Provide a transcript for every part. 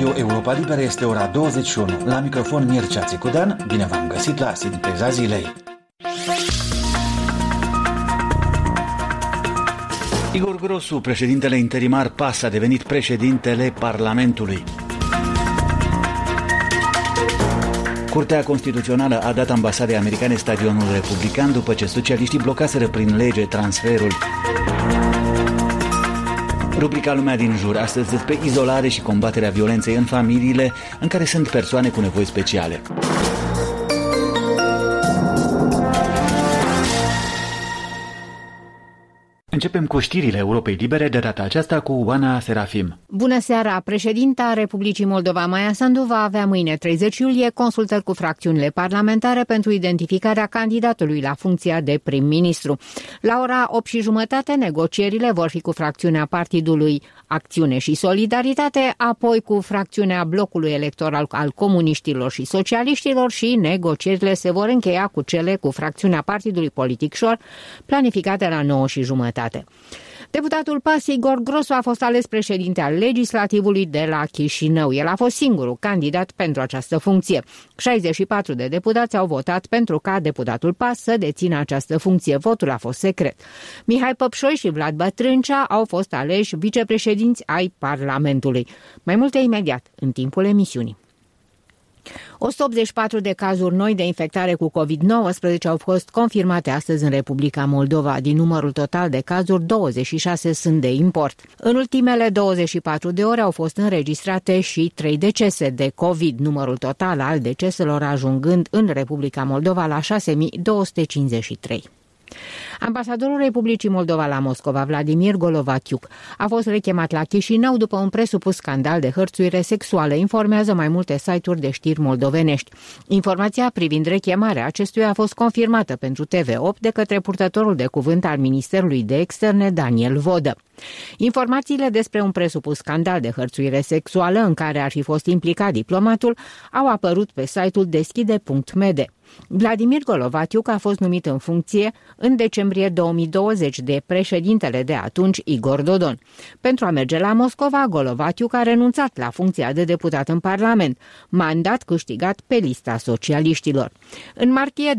Radio Europa Liberă este ora 21. La microfon Mircea Țicudan, bine v-am găsit la Sinteza Zilei. Igor Grosu, președintele interimar PAS, a devenit președintele Parlamentului. Curtea Constituțională a dat ambasadei americane stadionul republican după ce socialiștii blocaseră prin lege transferul. Rubrica Lumea din jur, astăzi despre izolare și combaterea violenței în familiile în care sunt persoane cu nevoi speciale. Începem cu știrile Europei Libere, de data aceasta cu Oana Serafim. Bună seara! Președinta Republicii Moldova, Maia Sandu, va avea mâine, 30 iulie, consultări cu fracțiunile parlamentare pentru identificarea candidatului la funcția de prim-ministru. La ora 8:30, negocierile vor fi cu fracțiunea Partidului Acțiune și Solidaritate, apoi cu fracțiunea blocului electoral al comuniștilor și socialiștilor și negocierile se vor încheia cu cele cu fracțiunea Partidului Politic Șor, planificate la 9:30. Deputatul PAS Igor Grosu a fost ales președinte al Legislativului de la Chișinău. El a fost singurul candidat pentru această funcție. 64 de deputați au votat pentru ca deputatul PAS să dețină această funcție. Votul a fost secret. Mihai Păpșoi și Vlad Bătrâncea au fost aleși vicepreședinți ai Parlamentului. Mai multe imediat, în timpul emisiunii. 184 de cazuri noi de infectare cu COVID-19 au fost confirmate astăzi în Republica Moldova. Din numărul total de cazuri, 26 sunt de import. În ultimele 24 de ore au fost înregistrate și 3 decese de COVID, numărul total al deceselor ajungând în Republica Moldova la 6253. Ambasadorul Republicii Moldova la Moscova, Vladimir Golovatiuk, a fost rechemat la Chișinău după un presupus scandal de hărțuire sexuală, informează mai multe site-uri de știri moldovenești. Informația privind rechemarea acestuia a fost confirmată pentru TV8 de către purtătorul de cuvânt al Ministerului de Externe, Daniel Vodă. Informațiile despre un presupus scandal de hărțuire sexuală în care ar fi fost implicat diplomatul au apărut pe site-ul deschide.md. Vladimir Golovatiuk a fost numit în funcție în decembrie 2020 de președintele de atunci, Igor Dodon. Pentru a merge la Moscova, Golovatiuk a renunțat la funcția de deputat în Parlament, mandat câștigat pe lista socialiștilor. În martie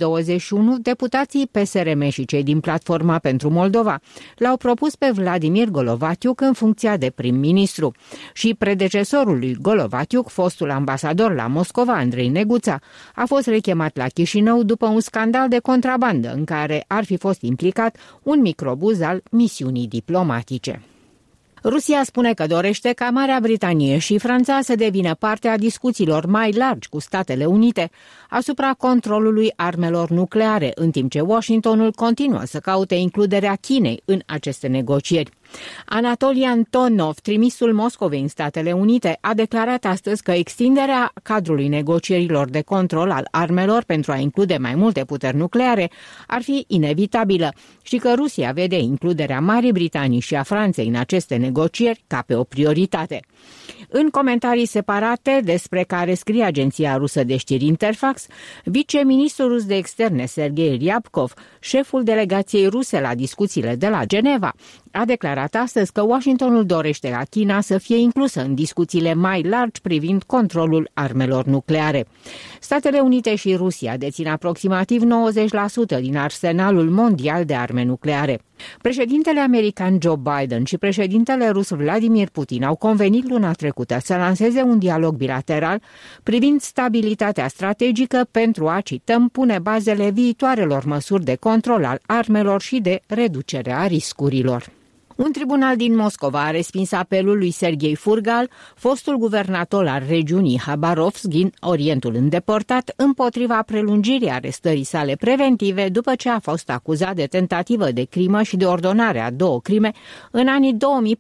2021, deputații PSRM și cei din Platforma pentru Moldova l-au propus pe Vladimir Golovatiuk în funcția de prim-ministru. Și predecesorul lui Golovatiuk, fostul ambasador la Moscova, Andrei Neguța, a fost rechemat la Chișinău după un scandal de contrabandă în care ar fi fost implicat un microbuz al misiunii diplomatice. Rusia spune că dorește ca Marea Britanie și Franța să devină parte a discuțiilor mai largi cu Statele Unite asupra controlului armelor nucleare, în timp ce Washingtonul continuă să caute includerea Chinei în aceste negocieri. Anatoli Antonov, trimisul Moscovei în Statele Unite, a declarat astăzi că extinderea cadrului negocierilor de control al armelor pentru a include mai multe puteri nucleare ar fi inevitabilă și că Rusia vede includerea Marii Britanii și a Franței în aceste negocieri ca pe o prioritate. În comentarii separate despre care scrie agenția rusă de știri Interfax, viceministrul rus de externe Sergei Ryabkov, șeful delegației ruse la discuțiile de la Geneva, a declarat astăzi că Washingtonul dorește ca China să fie inclusă în discuțiile mai largi privind controlul armelor nucleare. Statele Unite și Rusia dețin aproximativ 90% din arsenalul mondial de arme nucleare. Președintele american Joe Biden și președintele rus Vladimir Putin au convenit luna trecută să lanseze un dialog bilateral privind stabilitatea strategică pentru a, cităm, pune bazele viitoarelor măsuri de control al armelor și de reducere a riscurilor. Un tribunal din Moscova a respins apelul lui Serghei Furgal, fostul guvernator al regiunii Habarovsk din Orientul Îndepărtat, împotriva prelungirii arestării sale preventive după ce a fost acuzat de tentativă de crimă și de ordonare a 2 crime în anii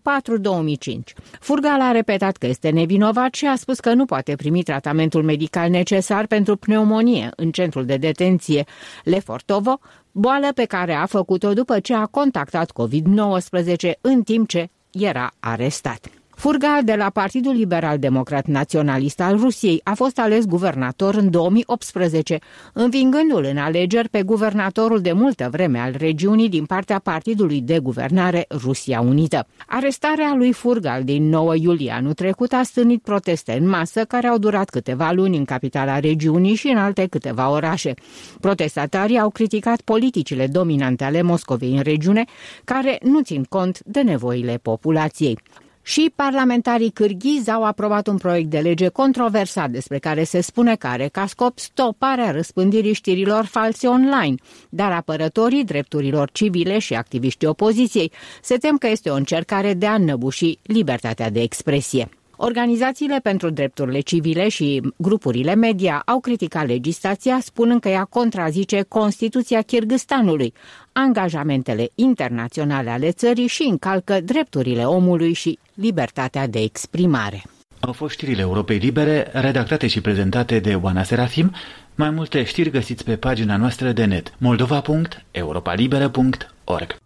2004-2005. Furgal a repetat că este nevinovat și a spus că nu poate primi tratamentul medical necesar pentru pneumonie în centrul de detenție Lefortovo, boală pe care a făcut-o după ce a contactat COVID-19 în timp ce era arestat. Furgal de la Partidul Liberal Democrat Naționalist al Rusiei a fost ales guvernator în 2018, învingându-l în alegeri pe guvernatorul de multă vreme al regiunii din partea Partidului de Guvernare Rusia Unită. Arestarea lui Furgal din 9 iulie anul trecut a stârnit proteste în masă care au durat câteva luni în capitala regiunii și în alte câteva orașe. Protestatarii au criticat politicile dominante ale Moscovei în regiune, care nu țin cont de nevoile populației. Și parlamentarii cârghizi au aprobat un proiect de lege controversat despre care se spune că are ca scop stoparea răspândirii știrilor false online, dar apărătorii drepturilor civile și activiștii opoziției se tem că este o încercare de a înăbuși libertatea de expresie. Organizațiile pentru drepturile civile și grupurile media au criticat legislația, spunând că ea contrazice Constituția Kârgâzstanului, angajamentele internaționale ale țării și încalcă drepturile omului și libertatea de exprimare. Au fost știrile Europei Libere, redactate și prezentate de Oana Serafim. Mai multe știri găsiți pe pagina noastră de net moldova.europalibera.org.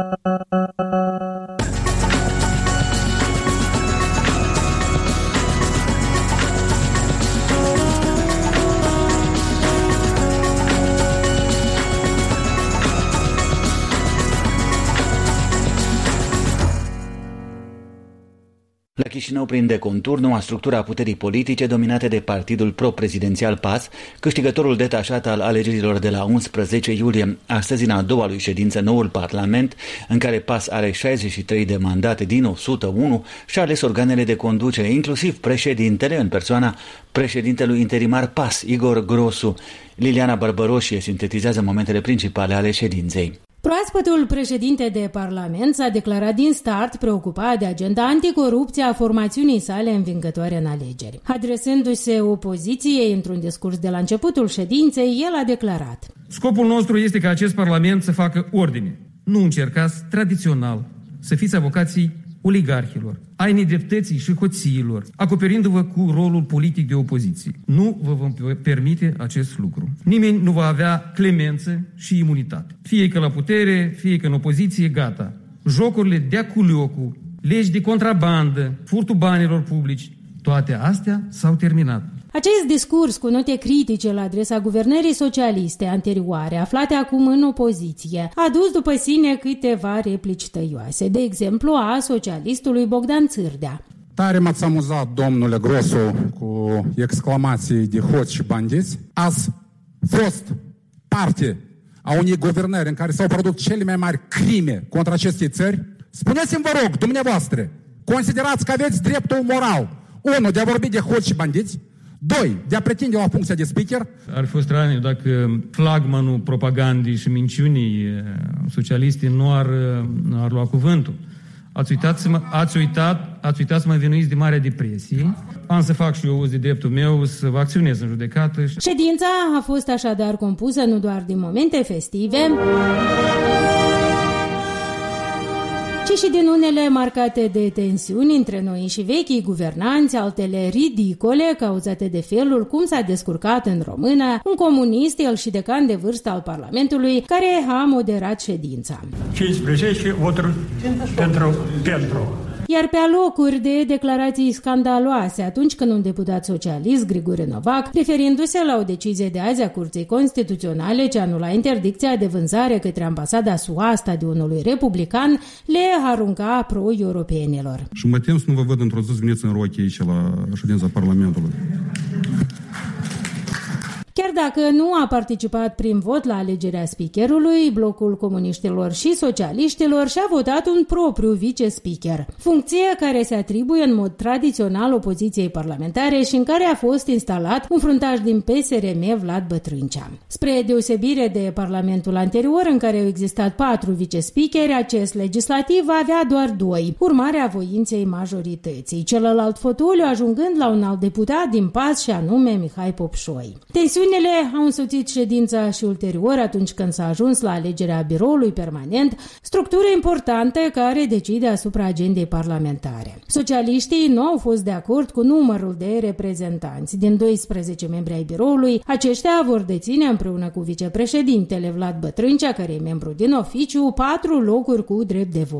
La Chișinău prinde contur noua structură a puterii politice dominate de partidul pro-prezidențial PAS, câștigătorul detașat al alegerilor de la 11 iulie. Astăzi, în a doua lui ședință, noul parlament, în care PAS are 63 de mandate din 101, și-a ales organele de conducere, inclusiv președintele, în persoana președintelui interimar PAS, Igor Grosu. Liliana Barbăroșie sintetizează momentele principale ale ședinței. Proaspătul președinte de Parlament s-a declarat din start preocupat de agenda anticorupție a formațiunii sale învingătoare în alegeri. Adresându-se opoziției într-un discurs de la începutul ședinței, el a declarat: Scopul nostru este ca acest Parlament să facă ordine. Nu încercați tradițional să fiți avocații oligarhilor, ai nedreptății și hoțiilor, acoperindu-vă cu rolul politic de opoziție. Nu vă vom permite acest lucru. Nimeni nu va avea clemență și imunitate. Fie că la putere, fie că în opoziție, gata. Jocurile de-a culiocu, legi de contrabandă, furtul banilor publici, toate astea s-au terminat. Acest discurs cu note critice la adresa guvernării socialiste anterioare, aflate acum în opoziție, a dus după sine câteva replici tăioase, de exemplu a socialistului Bogdan Țârdea. Tare m-ați amuzat, domnule Grosu, cu exclamații de hoți și bandiți. Ați fost parte a unei guvernări în care s-au produs cele mai mari crime contra acestei țări. Spuneți-mi, vă rog, dumneavoastră, considerați că aveți dreptul moral, 1, de a vorbi de hoți și bandiți, 2, de a pretinde la funcția de speaker. Ar fi straniu dacă flagmanul propagandei și minciunii socialiste nu ar lua cuvântul. Ați uitat să mă învinuiți de Marea Depresie. Am să fac și eu uz de dreptul meu să vă acționez în judecată. Ședința a fost așadar compusă nu doar din momente festive, ci și din unele marcate de tensiuni între noi și vechii guvernanți, altele ridicole, cauzate de felul cum s-a descurcat în română un comunist, el și decan de vârstă al Parlamentului, care a moderat ședința. 15 voturi pentru. Iar pe alocuri de declarații scandaloase atunci când un deputat socialist, Grigore Novac, referindu-se la o decizie de azi a Curții Constituționale ce anula interdicția de vânzare către ambasada SUA a stadionului republican, le arunca pro-europenilor. Și mă tem să nu vă văd într-o zi veniți în rochi aici la ședința Parlamentului. Chiar dacă nu a participat prin vot la alegerea speakerului, blocul comuniștilor și socialiștilor și-a votat un propriu vice-speaker, funcție care se atribuie în mod tradițional opoziției parlamentare și în care a fost instalat un fruntaș din PSRM, Vlad Bătrâncea. Spre deosebire de parlamentul anterior, în care au existat 4 vice-speakeri, acest legislativ avea doar 2, urmarea voinței majorității, celălalt fotoliu ajungând la un alt deputat din PAS și anume Mihai Popșoi. Tensiunile au însoțit ședința și ulterior, atunci când s-a ajuns la alegerea biroului permanent, structură importantă care decide asupra agendei parlamentare. Socialiștii nu au fost de acord cu numărul de reprezentanți. Din 12 membri ai biroului, aceștia vor deține împreună cu vicepreședintele Vlad Bătrâncea, care e membru din oficiu, 4 locuri cu drept de vot.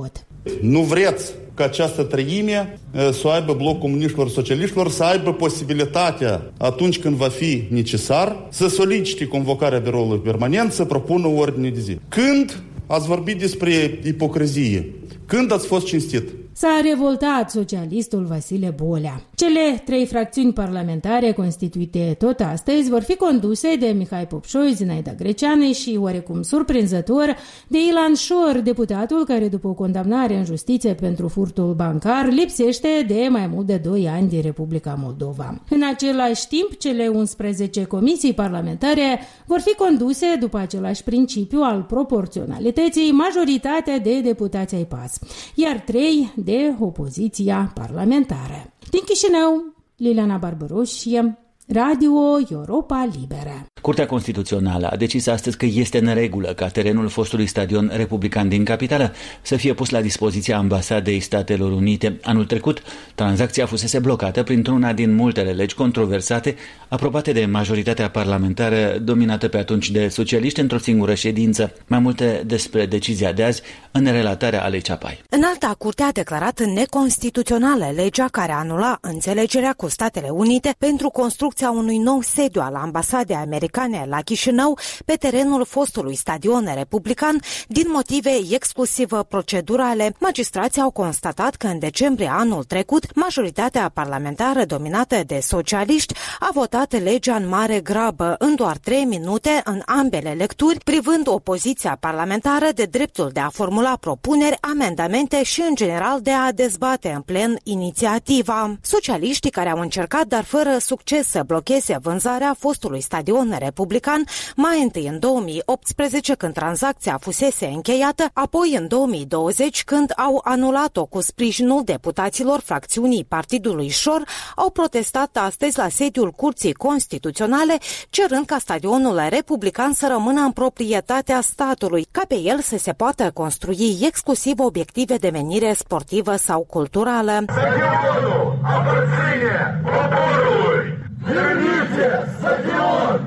Nu vreți ca această treime să aibă blocul comuniștilor, socialiștilor, să aibă posibilitatea, atunci când va fi necesar, să solicite convocarea biroului permanent, să propună o ordine de zi. Când ați vorbit despre ipocrizie? Când ați fost cinstit? S-a revoltat socialistul Vasile Bolea. Cele 3 fracțiuni parlamentare constituite tot astăzi vor fi conduse de Mihai Popșoi, Zinaida Greceanu și, oarecum surprinzător, de Ilan Șor, deputatul care, după o condamnare în justiție pentru furtul bancar, lipsește de mai mult de 2 ani din Republica Moldova. În același timp, cele 11 comisii parlamentare vor fi conduse după același principiu al proporționalității, majoritatea de deputați ai PAS, iar 3 de opoziția parlamentară. Din Chișinău, Liliana Barbaroșie, Radio Europa Liberă. Curtea Constituțională a decis astăzi că este în regulă ca terenul fostului stadion republican din capitală să fie pus la dispoziția Ambasadei Statelor Unite. Anul trecut, tranzacția fusese blocată printr-una din multele legi controversate aprobate de majoritatea parlamentară dominată pe atunci de socialiști într-o singură ședință. Mai multe despre decizia de azi în relatarea Alei Ceapai. Înalta Curte a declarat neconstituțională legea care anula înțelegerea cu Statele Unite pentru construcția unui nou sediu al Ambasadei Americane la Chișinău pe terenul fostului stadion republican din motive exclusiv procedurale. Magistrații au constatat că în decembrie anul trecut majoritatea parlamentară dominată de socialiști a votat legea în mare grabă, în doar 3 minute în ambele lecturi, privând opoziția parlamentară de dreptul de a formula propuneri, amendamente și în general de a dezbate în plen inițiativa. Socialiștii care au încercat, dar fără succes, să blocheze vânzarea fostului stadion republican, mai întâi în 2018 când tranzacția fusese încheiată, apoi în 2020 când au anulat-o cu sprijinul deputaților fracțiunii Partidului Șor, au protestat astăzi la sediul Curții Constituționale, cerând ca stadionul republican să rămână în proprietatea statului, ca pe el să se poată construi exclusiv obiective de menire sportivă sau culturală. Stadionul aparține poporului! Vernice stadion!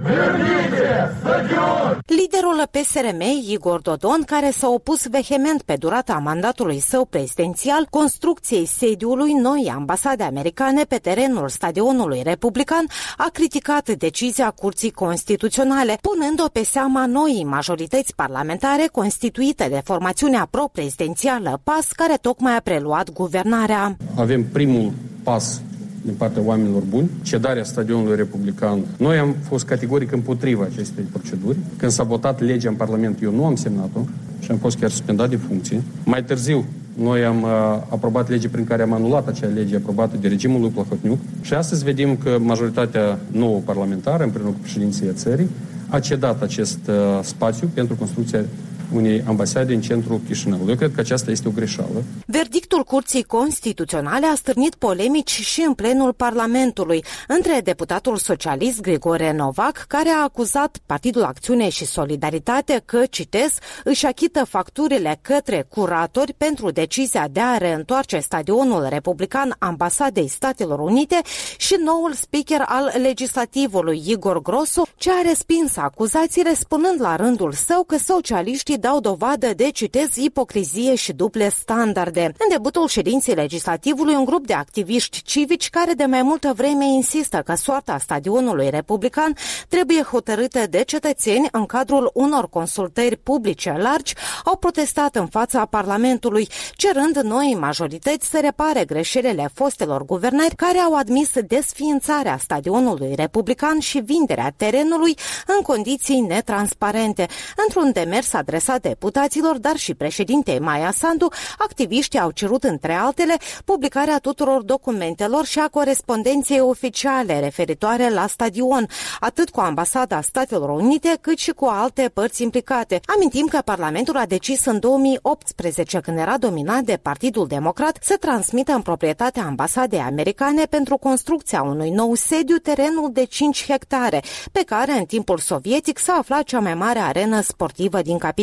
Vernice stadion! Liderul PSRM, Igor Dodon, care s-a opus vehement pe durata mandatului său prezidențial construcției sediului noi ambasade americane pe terenul stadionului republican, a criticat decizia Curții Constituționale, punând-o pe seama noii majorități parlamentare constituite de formațiunea pro-prezidențială PAS, care tocmai a preluat guvernarea. Avem primul pas din partea oamenilor buni, cedarea stadionului republican. Noi am fost categoric împotriva acestei proceduri. Când s-a votat legea în Parlament, eu nu am semnat-o și am fost chiar suspendat de funcție. Mai târziu, noi am aprobat lege prin care am anulat acea lege aprobată de regimul lui Plahotniuc și astăzi vedem că majoritatea nouă parlamentară, împreună cu președinția țării, a cedat acest spațiu pentru construcția unei ambasade în centrul Chișinăului. Eu cred că aceasta este o greșeală. Verdictul Curții Constituționale a stârnit polemici și în plenul Parlamentului între deputatul socialist Grigore Novac, care a acuzat Partidul Acțiune și Solidaritate că, citez, își achită facturile către curatori pentru decizia de a reîntoarce stadionul republican Ambasadei Statelor Unite, și noul speaker al legislativului, Igor Grosu, ce a respins acuzațiile, spunând la rândul său că socialiștii dau dovadă de, citez, ipocrizie și duble standarde. În debutul ședinței legislativului, un grup de activiști civici care de mai multă vreme insistă că soarta stadionului republican trebuie hotărâtă de cetățeni în cadrul unor consultări publice largi, au protestat în fața Parlamentului, cerând noi majorități să repare greșelile fostelor guvernări care au admis desființarea stadionului republican și vinderea terenului în condiții netransparente. Într-un demers adresat deputaților, dar și președintei Maia Sandu, activiștii au cerut, între altele, publicarea tuturor documentelor și a corespondenței oficiale referitoare la stadion, atât cu Ambasada Statelor Unite, cât și cu alte părți implicate. Amintim că Parlamentul a decis în 2018, când era dominat de Partidul Democrat, să transmită în proprietatea Ambasadei Americane pentru construcția unui nou sediu terenul de 5 hectare, pe care în timpul sovietic s-a aflat cea mai mare arenă sportivă din capitală.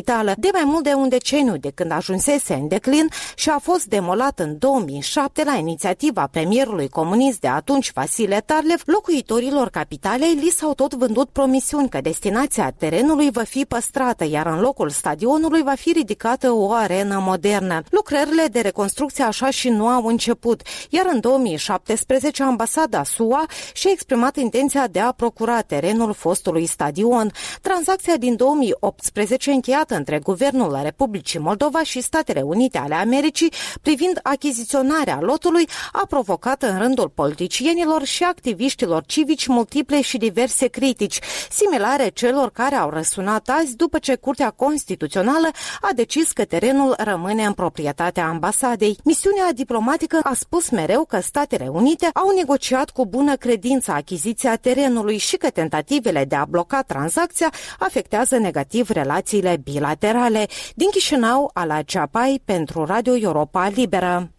capitală de mai mult de un deceniu de când ajunsese în declin și a fost demolat în 2007 la inițiativa premierului comunist de atunci, Vasile Tarlev. Locuitorilor capitalei li s-au tot vândut promisiuni că destinația terenului va fi păstrată, iar în locul stadionului va fi ridicată o arenă modernă. Lucrările de reconstrucție așa și nu au început, iar în 2017 ambasada SUA și-a exprimat intenția de a procura terenul fostului stadion. Tranzacția din 2018 încheiată între Guvernul Republicii Moldova și Statele Unite ale Americii privind achiziționarea lotului a provocat în rândul politicienilor și activiștilor civici multiple și diverse critici, similare celor care au răsunat azi după ce Curtea Constituțională a decis că terenul rămâne în proprietatea ambasadei. Misiunea diplomatică a spus mereu că Statele Unite au negociat cu bună credință achiziția terenului și că tentativele de a bloca tranzacția afectează negativ relațiile bilaterale. Din Chișinău, Ala Ceapai pentru Radio Europa Liberă.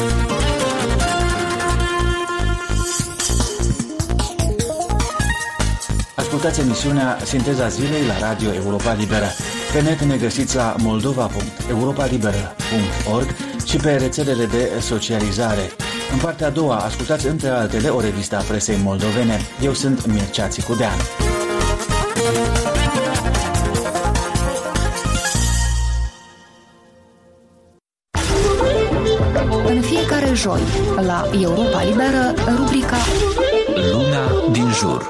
Ascultați emisiunea Sinteza Zilei la Radio Europa Liberă. Pe net ne găsiți la moldova.europalibera.org și pe rețelele de socializare. În partea a doua, ascultați între altele o revistă a presei moldovene. Eu sunt Mircea Țicudean. În fiecare joi, la Europa Liberă, rubrica Lumea din jur.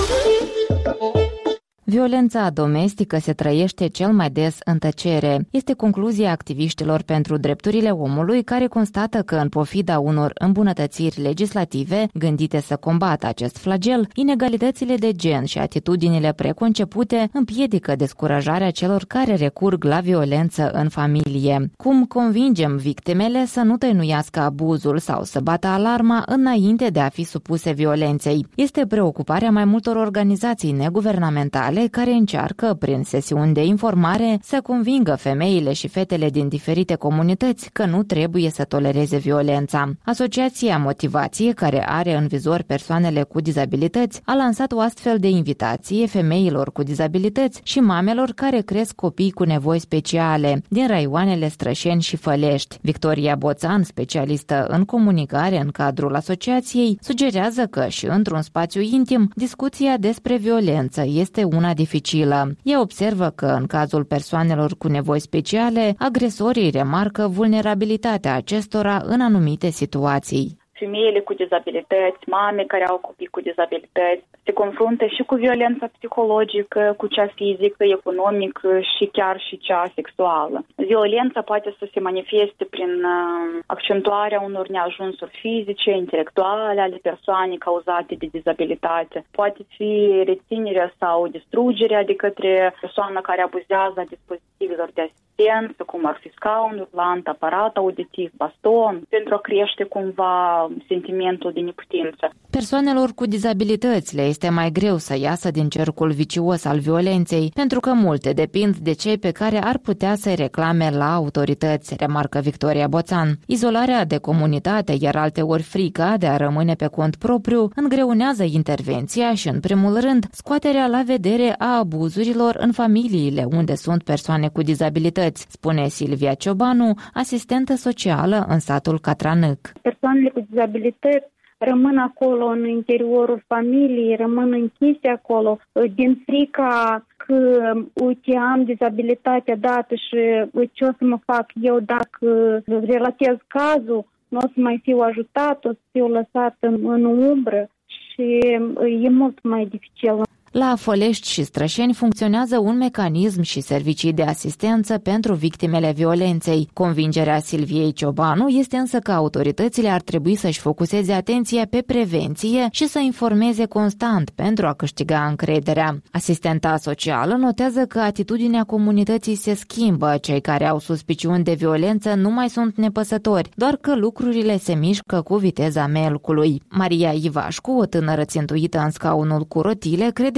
Violența domestică se trăiește cel mai des în tăcere. Este concluzia activiștilor pentru drepturile omului care constată că în pofida unor îmbunătățiri legislative gândite să combată acest flagel, inegalitățile de gen și atitudinile preconcepute împiedică descurajarea celor care recurg la violență în familie. Cum convingem victimele să nu tăinuiască abuzul sau să bată alarma înainte de a fi supuse violenței? Este preocuparea mai multor organizații neguvernamentale care încearcă, prin sesiuni de informare, să convingă femeile și fetele din diferite comunități că nu trebuie să tolereze violența. Asociația Motivație, care are în vizor persoanele cu dizabilități, a lansat o astfel de invitație femeilor cu dizabilități și mamelor care cresc copii cu nevoi speciale din raioanele Strășeni și Fălești. Victoria Boțan, specialistă în comunicare în cadrul asociației, sugerează că și într-un spațiu intim, discuția despre violență este una dificilă. Ea observă că, în cazul persoanelor cu nevoi speciale, agresorii remarcă vulnerabilitatea acestora în anumite situații. Femeile cu dizabilități, mame care au copii cu dizabilități, se confruntă și cu violența psihologică, cu cea fizică, economică și chiar și cea sexuală. Violența poate să se manifeste prin accentuarea unor neajunsuri fizice, intelectuale ale persoanei cauzate de dizabilitate. Poate fi reținerea sau distrugerea de către persoana care abuzează a dispozitivelor de asistență, cum ar fi scaunul, lant, aparat auditiv, baston, pentru a crește cumva sentimentul de neputință. Persoanelor cu dizabilități le este mai greu să iasă din cercul vicios al violenței, pentru că multe depind de cei pe care ar putea să-i reclame la autorități, remarcă Victoria Boțan. Izolarea de comunitate, iar alteori frica de a rămâne pe cont propriu, îngreunează intervenția și, în primul rând, scoaterea la vedere a abuzurilor în familiile unde sunt persoane cu dizabilități, spune Silvia Ciobanu, asistentă socială în satul Catranâc. Persoanele cu dizabilități rămân acolo în interiorul familiei, rămân închise acolo din frica că, uite, am dizabilitatea dată și ce o să mă fac eu dacă relatez cazul, nu o să mai fiu ajutat, o să fiu lăsat în umbră și e mult mai dificil. La Fălești și Strășeni funcționează un mecanism și servicii de asistență pentru victimele violenței. Convingerea Silviei Ciobanu este însă că autoritățile ar trebui să-și focuseze atenția pe prevenție și să informeze constant pentru a câștiga încrederea. Asistenta socială notează că atitudinea comunității se schimbă. Cei care au suspiciuni de violență nu mai sunt nepăsători, doar că lucrurile se mișcă cu viteza melcului. Maria Ivașcu, o tânără țintuită în scaunul cu rotile, crede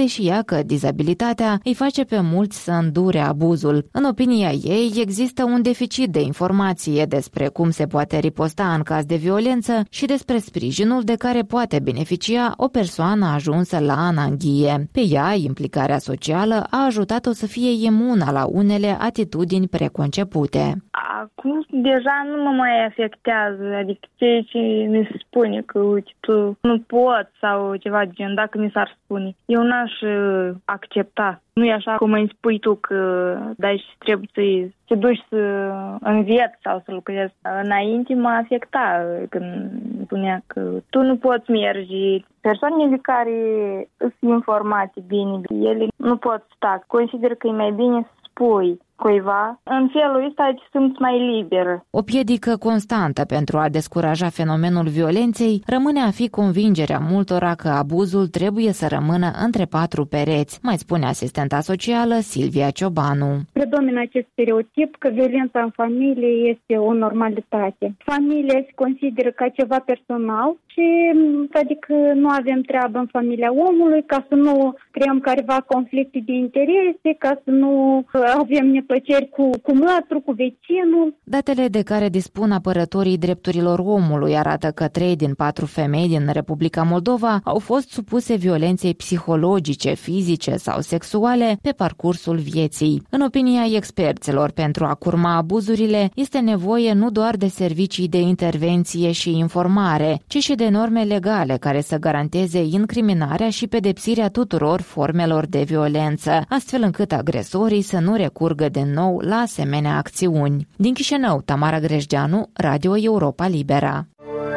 și ea că dizabilitatea îi face pe mulți să îndure abuzul. În opinia ei, există un deficit de informație despre cum se poate riposta în caz de violență și despre sprijinul de care poate beneficia o persoană ajunsă la ananghie. Pe ea, implicarea socială a ajutat-o să fie imună la unele atitudini preconcepute. Acum deja nu mă mai afectează, adică ceea ce mi se spune că uite, tu nu poți sau ceva de gen, dacă mi s-ar spune, eu n-aș accepta. Nu e așa cum îmi spui tu că dai și trebuie să te duci să înveți sau să lucrezi. Înainte mă afecta când spunea că tu nu poți merge. Persoanele care sunt informate bine, ele nu pot sta. Consider că e mai bine să spui cuiva, în felul ăsta te simți mai liberă. O piedică constantă pentru a descuraja fenomenul violenței rămâne a fi convingerea multora că abuzul trebuie să rămână între patru pereți, mai spune asistenta socială Silvia Ciobanu. Predomină acest stereotip că violența în familie este o normalitate. Familia se consideră ca ceva personal și adică nu avem treabă în familia omului, ca să nu creăm careva conflicte de interese, ca să nu avem neplăceri cu mătru, cu vecinul. Datele de care dispun apărătorii drepturilor omului arată că 3 din 4 femei din Republica Moldova au fost supuse violenței psihologice, fizice sau sexuale pe parcursul vieții. În opinia experților, pentru a curma abuzurile, este nevoie nu doar de servicii de intervenție și informare, ci și de norme legale care să garanteze incriminarea și pedepsirea tuturor formelor de violență, astfel încât agresorii să nu recurgă din nou la asemenea acțiuni. Din Chișinău, Tamara Grejdeanu, Radio Europa Libera.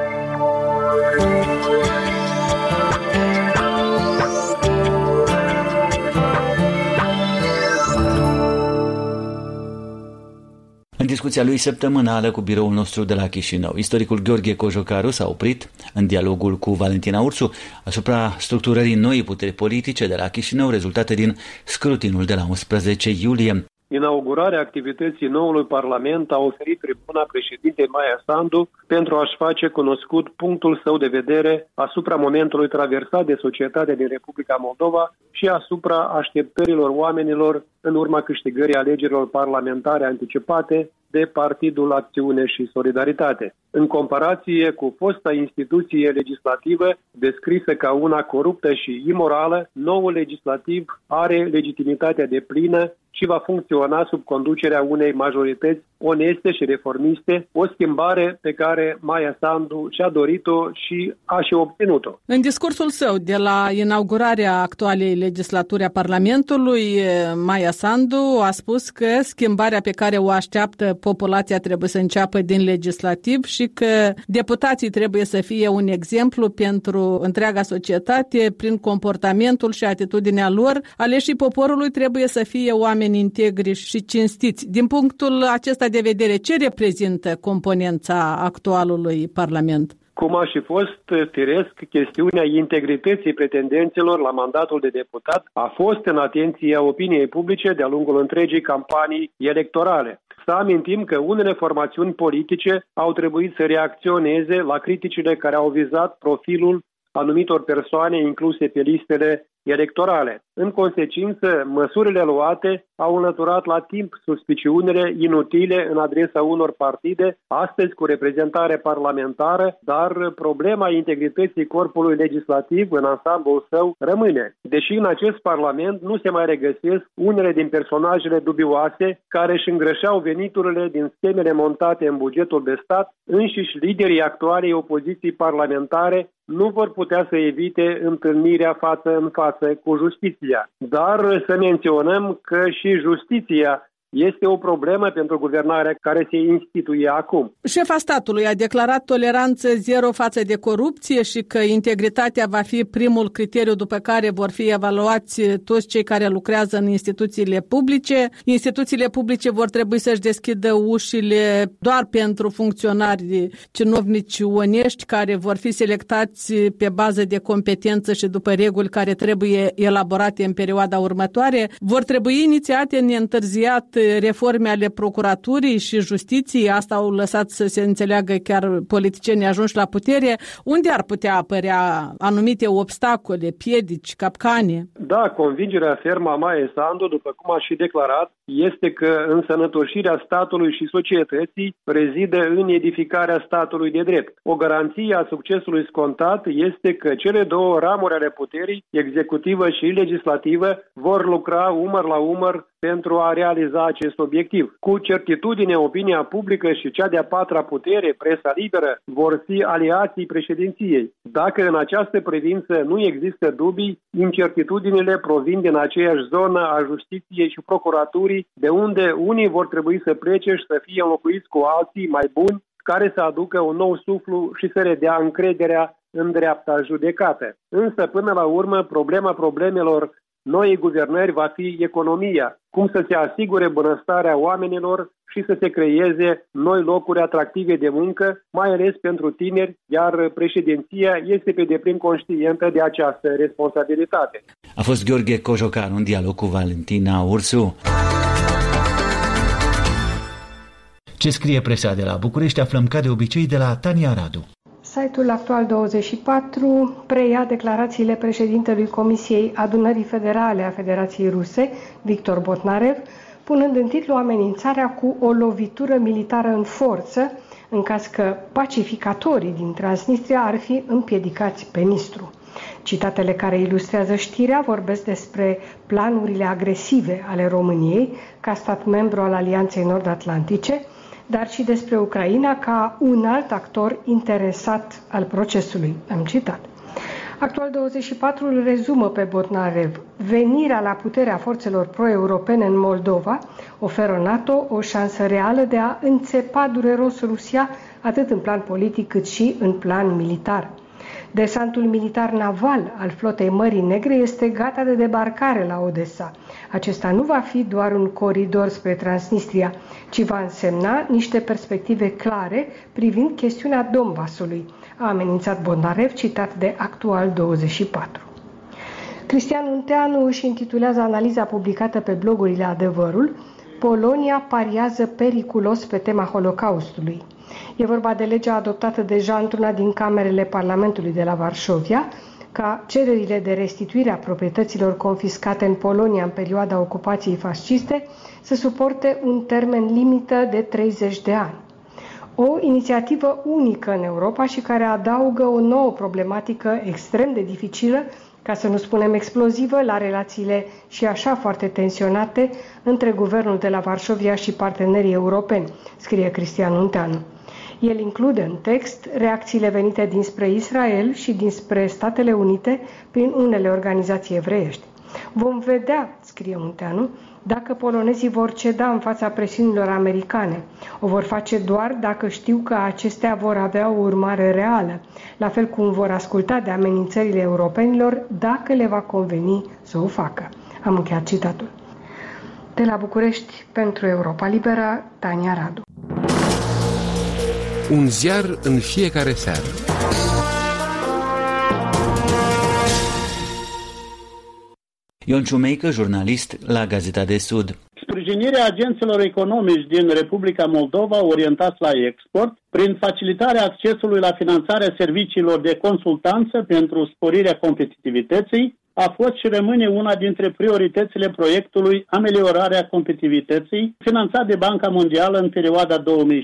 În discuția lui săptămânală cu biroul nostru de la Chișinău, istoricul Gheorghe Cojocaru s-a oprit în dialogul cu Valentina Ursu asupra structurării noii puteri politice de la Chișinău, rezultate din scrutinul de la 11 iulie. Inaugurarea activității noului Parlament a oferit tribuna președintei Maia Sandu pentru a-și face cunoscut punctul său de vedere asupra momentului traversat de societatea din Republica Moldova și asupra așteptărilor oamenilor în urma câștigării alegerilor parlamentare anticipate de Partidul Acțiune și Solidaritate. În comparație cu fosta instituție legislativă descrisă ca una coruptă și imorală, noul legislativ are legitimitatea deplină și va funcționa sub conducerea unei majorități oneste și reformiste, o schimbare pe care Maia Sandu și-a dorit-o și a și obținut-o. În discursul său de la inaugurarea actualei legislaturi a Parlamentului, Maia Sandu a spus că schimbarea pe care o așteaptă populația trebuie să înceapă din legislativ și că deputații trebuie să fie un exemplu pentru întreaga societate prin comportamentul și atitudinea lor. Aleșii poporului trebuie să fie oameni integri și cinstiți. Din punctul acesta de vedere, ce reprezintă componența actualului Parlament? Cum a și fost firesc, chestiunea integrității pretendenților la mandatul de deputat a fost în atenția opiniei publice de-a lungul întregii campanii electorale. Să amintim că unele formațiuni politice au trebuit să reacționeze la criticile care au vizat profilul anumitor persoane incluse pe listele electorale. În consecință, măsurile luate au înlăturat la timp suspiciunile inutile în adresa unor partide, astăzi cu reprezentare parlamentară, dar problema integrității corpului legislativ în ansamblul său rămâne. Deși în acest parlament nu se mai regăsesc unele din personajele dubioase care își îngrășeau veniturile din schemele montate în bugetul de stat, înșiși liderii actualei opoziții parlamentare nu vor putea să evite întâlnirea față în față cu justiția. Dar să menționăm că și justiția este o problemă pentru guvernarea care se instituie acum. Șefa statului a declarat toleranță zero față de corupție și că integritatea va fi primul criteriu după care vor fi evaluați toți cei care lucrează în instituțiile publice. Instituțiile publice vor trebui să-și deschidă ușile doar pentru funcționari cinovnici onești care vor fi selectați pe bază de competență și după reguli care trebuie elaborate în perioada următoare. Vor trebui inițiate neîntârziat reforme ale procuraturii și justiției, asta au lăsat să se înțeleagă chiar politicienii ajunși la putere. Unde ar putea apărea anumite obstacole, piedici, capcane? Da, convingerea fermă a Maiei Sandu, după cum a și declarat, este că însănătoșirea statului și societății rezidă în edificarea statului de drept. O garanție a succesului scontat este că cele două ramuri ale puterii, executivă și legislativă, vor lucra umăr la umăr pentru a realiza acest obiectiv. Cu certitudine, opinia publică și cea de-a patra putere, presa liberă, vor fi aliații președinției. Dacă în această privință nu există dubii, incertitudinile provin din aceeași zonă a justiției și procuraturii, de unde unii vor trebui să plece și să fie înlocuiți cu alții mai buni, care să aducă un nou suflu și să redea încrederea în dreapta judecată. Însă, până la urmă, problema problemelor noii guvernări va fi economia, cum să se asigure bunăstarea oamenilor și să se creeze noi locuri atractive de muncă, mai ales pentru tineri, iar președinția este pe deplin conștientă de această responsabilitate. A fost Gheorghe Cojocaru în dialog cu Valentina Ursu. Ce scrie presa de la București aflăm ca de obicei de la Tania Radu. Site-ul Actual24 preia declarațiile președintelui Comisiei Adunării Federale a Federației Ruse, Victor Botnarev, punând în titlu amenințarea cu o lovitură militară în forță, în caz că pacificatorii din Transnistria ar fi împiedicați pe Nistru. Citatele care ilustrează știrea vorbesc despre planurile agresive ale României ca stat membru al Alianței Nord-Atlantice, dar și despre Ucraina ca un alt actor interesat al procesului. Am citat. Actual24 îl rezumă pe Botnarev. Venirea la putere a forțelor pro-europene în Moldova oferă NATO o șansă reală de a înțepa dureros Rusia atât în plan politic cât și în plan militar. Desantul militar naval al flotei Mării Negre este gata de debarcare la Odessa. Acesta nu va fi doar un coridor spre Transnistria, ci va însemna niște perspective clare privind chestiunea Donbasului, a amenințat Botnarev, citat de Actual24. Cristian Munteanu își intitulează analiza publicată pe blogurile Adevărul: Polonia pariază periculos pe tema Holocaustului. E vorba de legea adoptată deja într-una din camerele Parlamentului de la Varșovia, ca cererile de restituire a proprietăților confiscate în Polonia în perioada ocupației fasciste să suporte un termen limită de 30 de ani. O inițiativă unică în Europa și care adaugă o nouă problematică extrem de dificilă, ca să nu spunem explozivă, la relațiile și așa foarte tensionate între guvernul de la Varșovia și partenerii europeni, scrie Cristian Munteanu. El include în text reacțiile venite dinspre Israel și dinspre Statele Unite prin unele organizații evreiești. Vom vedea, scrie Munteanu, dacă polonezii vor ceda în fața presiunilor americane. O vor face doar dacă știu că acestea vor avea o urmare reală, la fel cum vor asculta de amenințările europenilor dacă le va conveni să o facă. Am încheiat citatul. De la București, pentru Europa Liberă, Tania Radu. Un ziar în fiecare seară. Ion Ciumeică, jurnalist la Gazeta de Sud. Sprijinirea agenților economici din Republica Moldova orientați la export, prin facilitarea accesului la finanțarea serviciilor de consultanță pentru sporirea competitivității, a fost și rămâne una dintre prioritățile proiectului Ameliorarea competitivității, finanțat de Banca Mondială în perioada 2016-2021.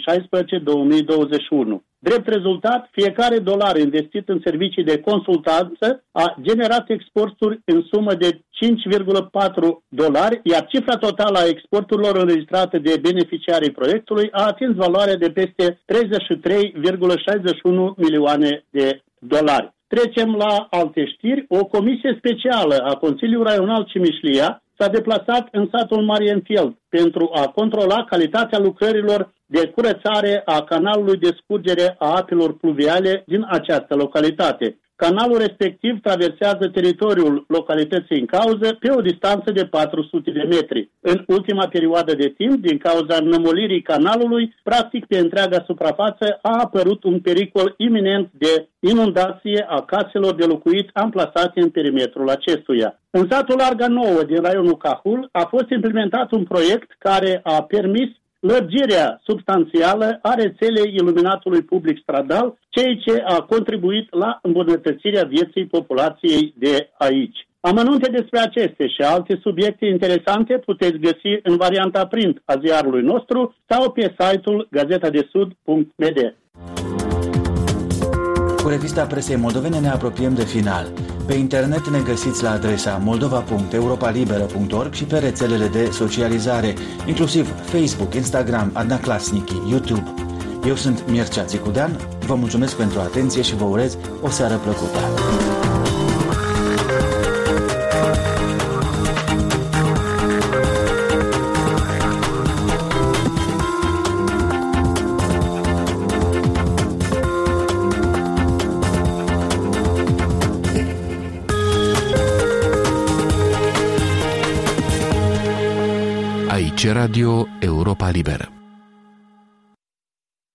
Drept rezultat, fiecare dolar investit în servicii de consultanță a generat exporturi în sumă de $5,4, iar cifra totală a exporturilor înregistrate de beneficiarii proiectului a atins valoarea de peste 33,61 milioane de dolari. Trecem la alte știri. O comisie specială a Consiliului Raional Cimișlia s-a deplasat în satul Marienfeld pentru a controla calitatea lucrărilor de curățare a canalului de scurgere a apelor pluviale din această localitate. Canalul respectiv traversează teritoriul localității în cauză pe o distanță de 400 de metri. În ultima perioadă de timp, din cauza înămolirii canalului, practic pe întreaga suprafață a apărut un pericol iminent de inundație a caselor de locuit amplasate în perimetrul acestuia. În satul Larga Nouă din raionul Cahul a fost implementat un proiect care a permis lărgirea substanțială a rețelei iluminatului public stradal, ceea ce a contribuit la îmbunătățirea vieții populației de aici. Amănunte despre aceste și alte subiecte interesante puteți găsi în varianta print a ziarului nostru sau pe site-ul gazetadesud.md. Cu revista presei moldovene ne apropiem de final. Pe internet ne găsiți la adresa moldova.europalibera.org și pe rețelele de socializare, inclusiv Facebook, Instagram, Adna Klasnici, YouTube. Eu sunt Mircea Țicudean, vă mulțumesc pentru atenție și vă urez o seară plăcută. Radio Europa Liberă.